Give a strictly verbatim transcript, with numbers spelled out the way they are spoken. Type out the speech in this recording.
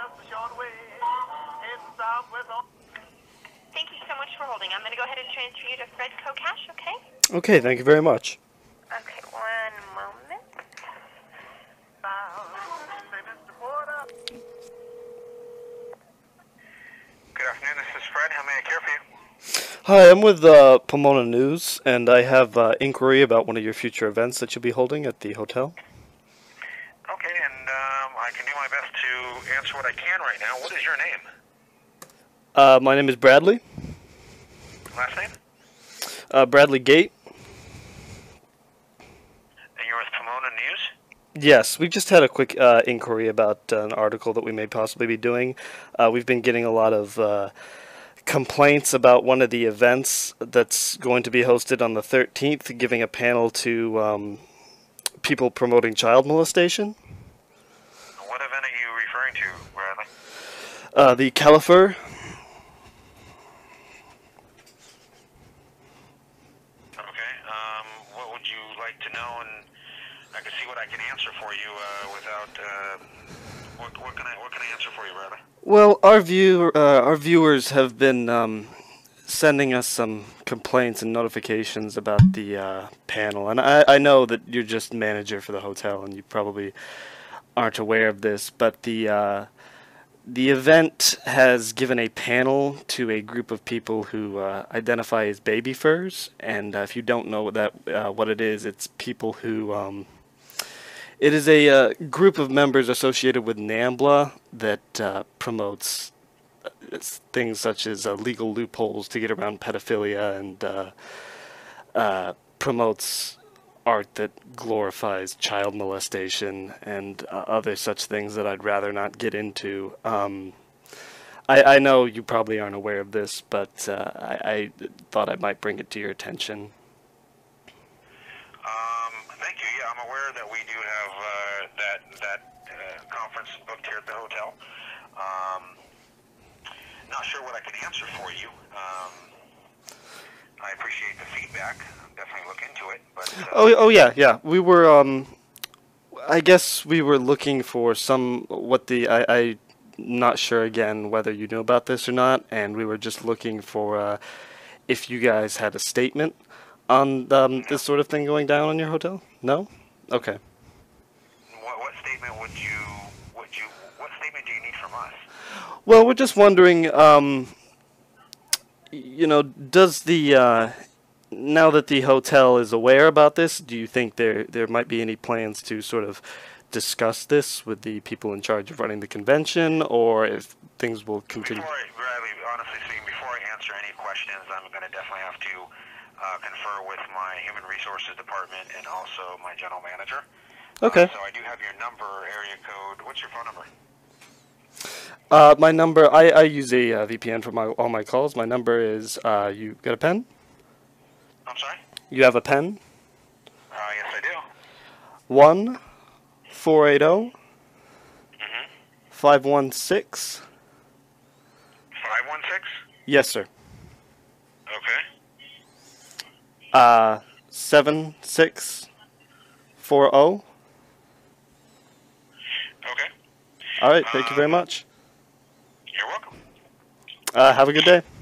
Thank you so much for holding. I'm going to go ahead and transfer you to Fred Kocash, okay? Okay, thank you very much. Okay, one moment. Good afternoon, this is Fred. How may I care for you? Hi, I'm with uh, Pomona News, and I have uh, inquiry about one of your future events that you'll be holding at the hotel. Okay, and um, I can do my best to answer what I can right now. What is your name? Uh, my name is Bradley. Last name? Uh, Bradley Gate. And you're with Pomona News? Yes, we just had a quick uh, inquiry about uh, an article that we may possibly be doing. Uh, we've been getting a lot of uh, complaints about one of the events that's going to be hosted on the thirteenth, giving a panel to um, people promoting child molestation. What event are you referring to, Bradley? Uh, the Califer. Okay, um, what would you like to know, and I can see what I can answer for you uh, without, uh, what, what, can I, what can I answer for you, Bradley? Well, our view, uh, our viewers have been um, sending us some complaints and notifications about the uh, panel, and I, I know that you're just manager for the hotel, and you probably aren't aware of this, but the uh, the event has given a panel to a group of people who uh, identify as baby furs, and uh, if you don't know what that uh, what it is, it's people who um, it is a uh, group of members associated with NAMBLA that uh, promotes uh, things such as uh, legal loopholes to get around pedophilia, and uh, uh, promotes art that glorifies child molestation and uh, other such things that I'd rather not get into. Um, I, I know you probably aren't aware of this, but uh, I, I thought I might bring it to your attention. Um, thank you. Yeah, I'm aware that we do have uh, that that uh, conference booked here at the hotel. Um, not sure what I can answer for you. Um, I appreciate the feedback. I'll definitely look into it. But uh, Oh, oh yeah, yeah. We were, um, I guess we were looking for some, what the, I, I, not sure again whether you knew about this or not, and we were just looking for uh, if you guys had a statement on um, this sort of thing going down in your hotel. No? Okay. what, what statement would you would you what statement do you need from us? Well, we're just wondering, um, you know, does the, uh, now that the hotel is aware about this, do you think there there might be any plans to sort of discuss this with the people in charge of running the convention, or if things will continue? Before I, Bradley, honestly speaking, before I answer any questions, I'm going to definitely have to uh, confer with my human resources department and also my general manager. Okay. Uh, so I do have your number, area code. What's your phone number? Uh, my number, I, I use a uh, V P N for my all my calls. My number is, uh, you got a pen? I'm sorry? You have a pen? Uh, yes, I do. one four eight zero Mm-hmm. five one six. five one six? Yes, sir. Okay. Uh, seven six four zero. Okay. All right, thank you very much. You're welcome. Uh, have a good day.